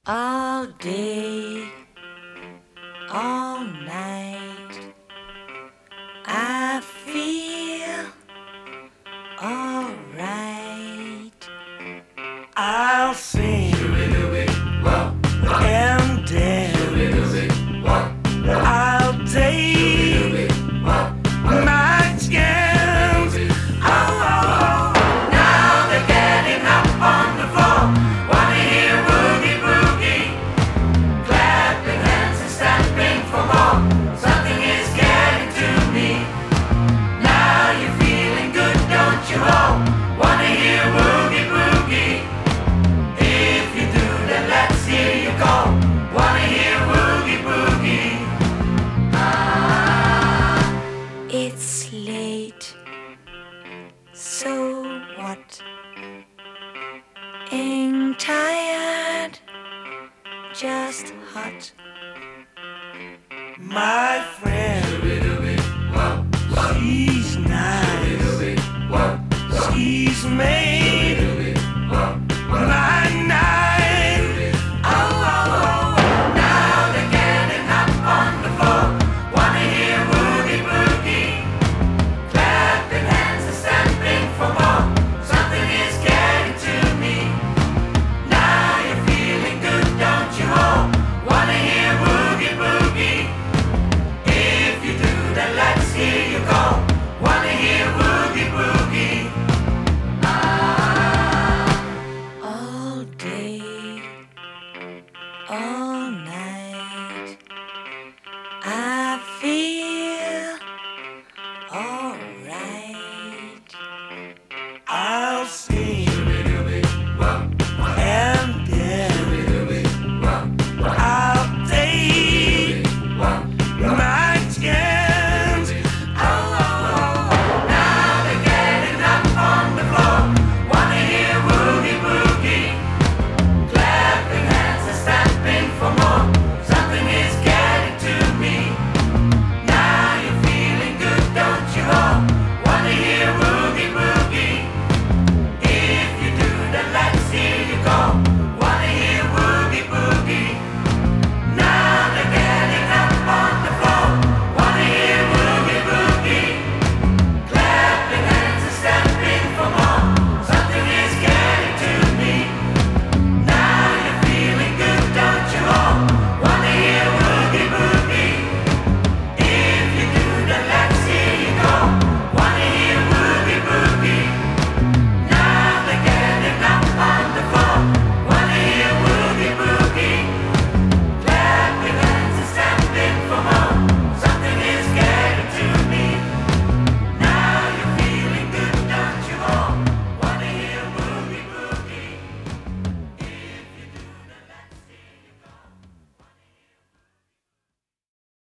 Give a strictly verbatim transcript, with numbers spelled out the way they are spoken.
All day, all night, I feel alright. I'll sing and dance. I'll take my chance. Oh, now they're getting up on the floor. Wanna hear boogie boogie, clapping hands and stamping for more. Something is getting to me. Now you're feeling good, don't you all? Wanna hear boogie boogie? If you do, then let's hear you go. Wanna hear boogie boogie? Ah, it's late. So what? Ain't tired, just hot. My friend, she's nice. She's made